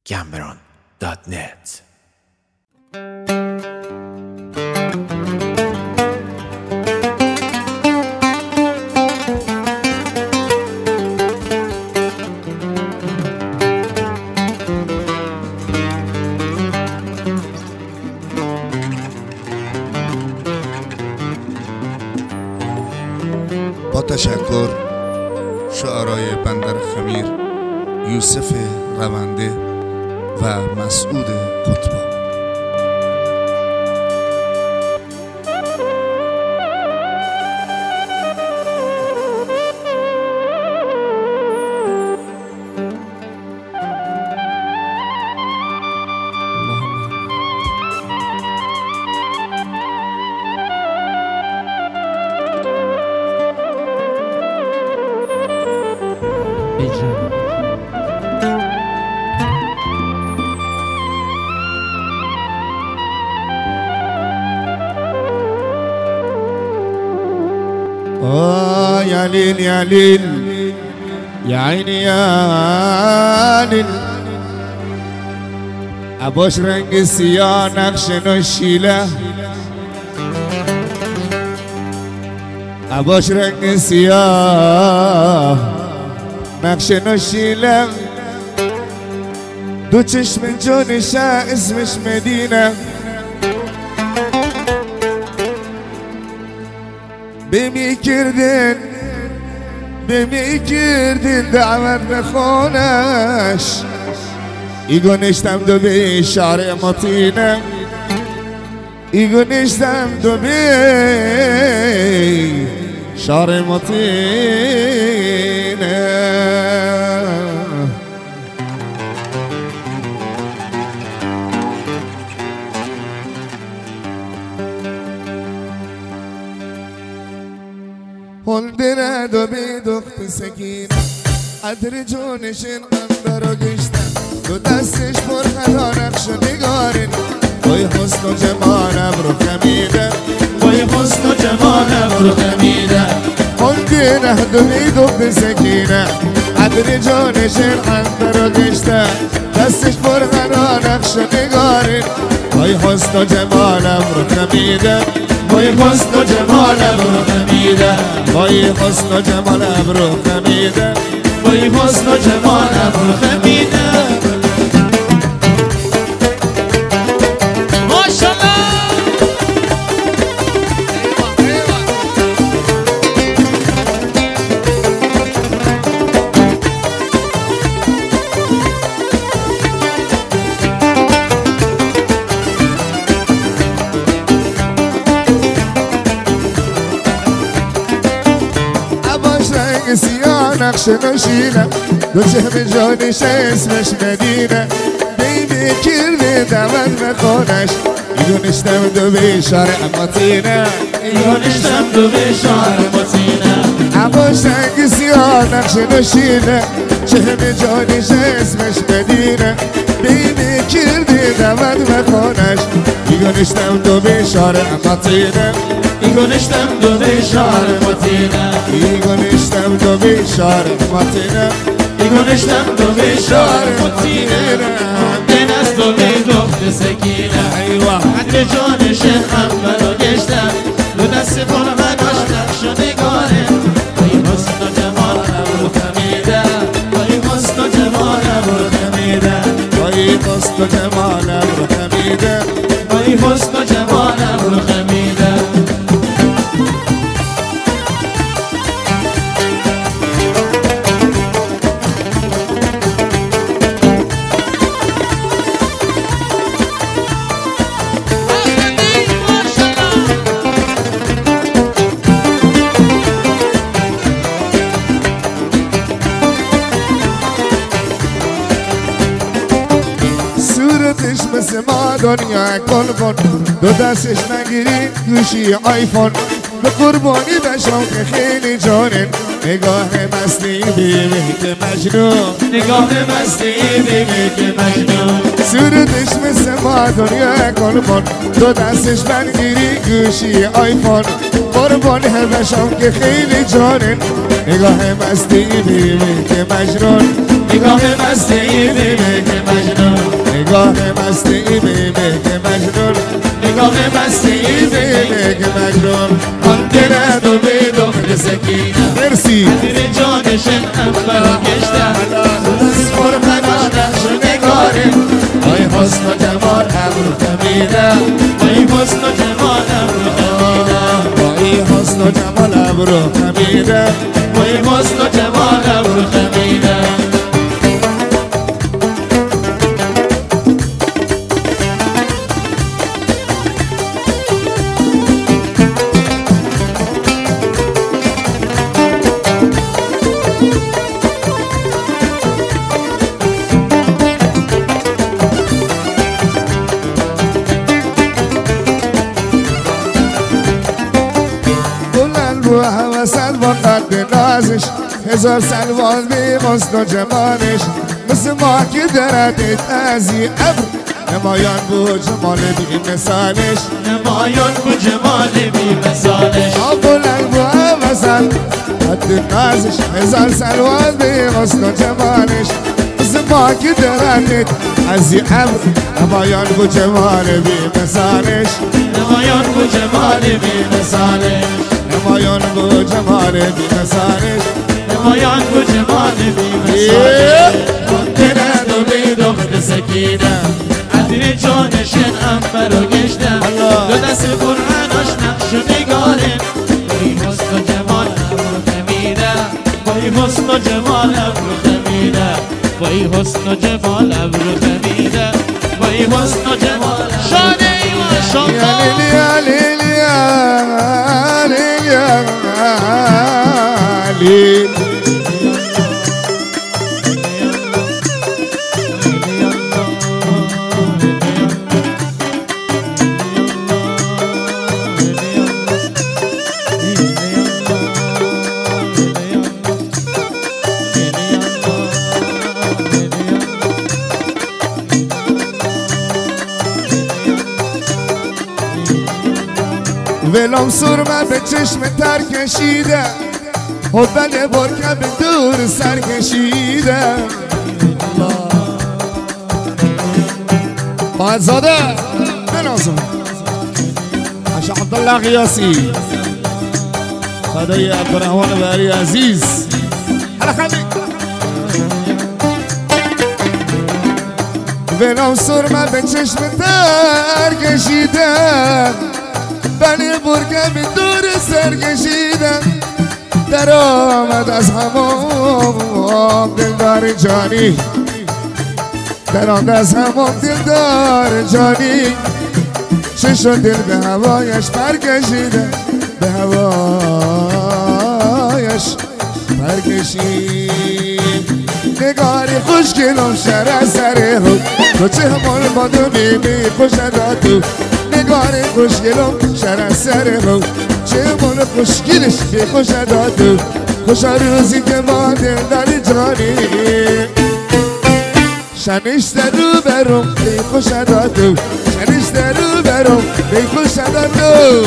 Gamberon.net. با تشکر شعرای بندر خمیر، یوسف رونده و مسعود قطبا. يا ليل يا ليل يا عيني يا ليل ابوش رنگ سیاه نقش نشیله ابوش رنگ سیاه نقش نشیله دو چشم جونشه اسمش مدینه بمی کردین دعوت بخونش ایگو نشتم دو به شعر مطینه ایگو نشتم دو به شعر مطینه هندره دو بی دخت سکین عطر جونشین قنبر و گشتن دو دستش پر خدا نقش نگارین وای حسن و جمالم رو خمیده وای حسن و جمالم رو خمیده هندره دو بی دخت سکینه عطر جونشین قنبر و گشتن دستش پر خدا نقش نگارین وای حسن و جمالم رو خمیده وای حسن و جمالم رو خمیده وای حسن و جمالم رو خمیده وای حسن و جمالم رو خمیده ماشاءالله سیاه نقش نشینه دو چشم جانش اسمش مدینه بیمی کرده دمت بخونش ایگو نشتم دو به شعر مطینه ایگو نشتم دو به شعر مطینه عباش رنگ سیاه نقش نشینه چشم جانش اسمش مدینه بیمی کرده دمت بخونش ایگو نشتم دو به شعر مطینه ایگو نشتم دو به شعر مطینه ایگو نشتم دو به شعر مطینه ایگو نشتم دو به شعر مطینه دن از دو به دخت سکینه عطر جانشن قنبر و گشتم دو دست پر غناش نقش و نگاره وای حسن و جمالم رو خمیده وای حسن و جمالم رو خمیده وای حسن و جمالم رو خمیده وای حسن و جمالم رو خمیده صورتش مثل ما دنیا کل کن دو دستش نگیری گوشی آیفون به قربانی بشم که خیلی جانن نگاه مستی بیمی که مجنون نگاه مستی بیمی که مجنون صورتش مثل ما دنیا کل کن دو دستش بنگیری گوشی آیفون قربانی بشم که خیلی جانن نگاه مستی بیمی که مجنون نگاه مستی بیمی که مجنون عزیز عطر جانشن انبر و گشتم دست فرقناش نقش و نگاره وای حسن و جمال ابرو خمیدم وای حسن و جمال ابرو خمیدم وای حسن و جمال ابرو خمیدم وای حسن و جمال ابرو خمیدم رو همه سلوان قد نازش هزار سلوان بی حسن و جمالش مثل ما که درتت ازی ابر نمایان بود جمال بی مثالش نمایان بود جمال بی مثالش بلند رو همه سل قد نازش هزار سلوان بی حسن و جمالش مثل ما که درتت ازی ابر نمایان بود جمال بی مثالش نمایان بود جمال بی مثالش نمایان بو جمال بی مثالش نمایان بو جمال بی مثالش دلم دولی دخت سکیدم عطر جانشن انبر و گشتم دو دست قرآناش نقش و نگاره وای حسن و جمال ابرو خمیدم وای حسن و جمال ابرو خمیدم وای حسن و جمال ابرو خمیدم وای حسن و جمال شانه ایوان شانه علی ولم سرمه به چشم تر کشیده حبل برکه به دور سر کشیده باید بنازم عشق عبدالله قیاسی خدای عبدالرحمن بری عزیز حالا خندی ولم سرمه به چشم تر کشیده بلی برگه به دور سر کشیدم در آمد از همام دلدار جانی در آمد از همام دلدار جانی چشم دل به هوایش برکشیده به هوایش برکشید نگاری خوشگلم شر سره هم تو چه همون بادو بیبی خوش دادو نگاری خوشگلم شر سره هم چه همون خوشگلش بی خوش دادو خوش روزی که با دل داری جانی شنیشته رو برم بی خوش دادو شنیشته رو برم بی خوش دادو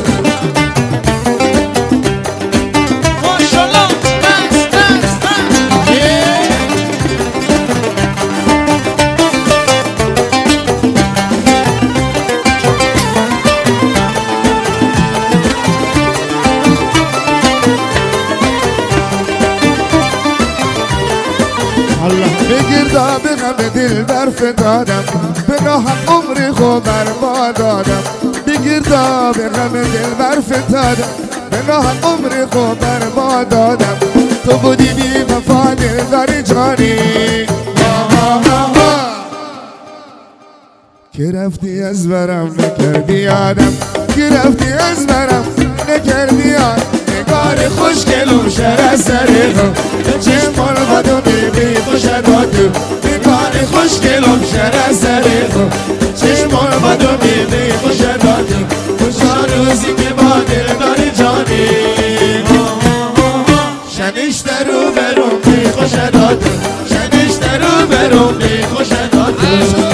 به غم دل برف دادم به ناحق عمر خو برباد دادم بگردا به غم دل برف دادم به ناحق عمر خو برباد دادم تو بودی بی وفا دل داری جانی که رفتی از برم نکردی آدم که رفتی از برم نکردی آدم نگار خوشگلم شر سرم چه مال بدو بیبی خوش دادو نگار خوشگلم شر سرم چه مال بدو بیبی خوش دادو خوشا روزی که با دل داری جانی شنیشته رو برم بی خوش دادو شنیشته رو برم بی خوش دادو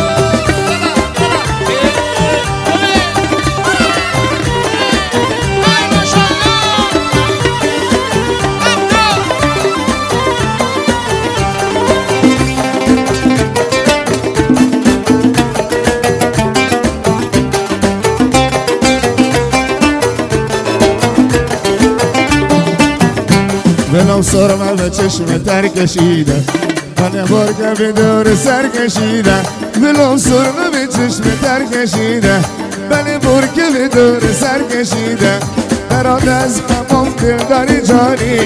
ولو سرمه به چشم تر کشیده من برگه به دور سر کشیده ولو سرمه به چشم تر کشیده بله برگه به دور سر کشیده دراد از غمم دل داری جانی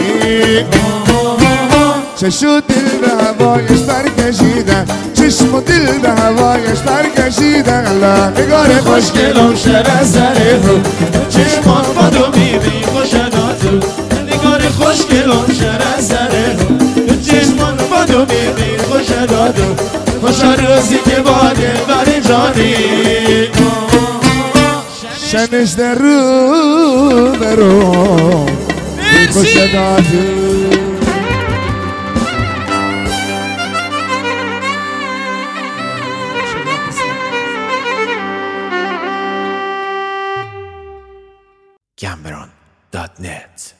چشم دل به هوایش برکشیده چشم و دل به هوایش برکشیده الله نگار خوشگلم شر از سر رو چشمان بادو میبی خوشناتو نگار خوشگلم شر از سر رو چشمان بادو میبی خوشناتو خوش روزی که باده بر جانی شنش در رو برو خوشناتو Cameron.net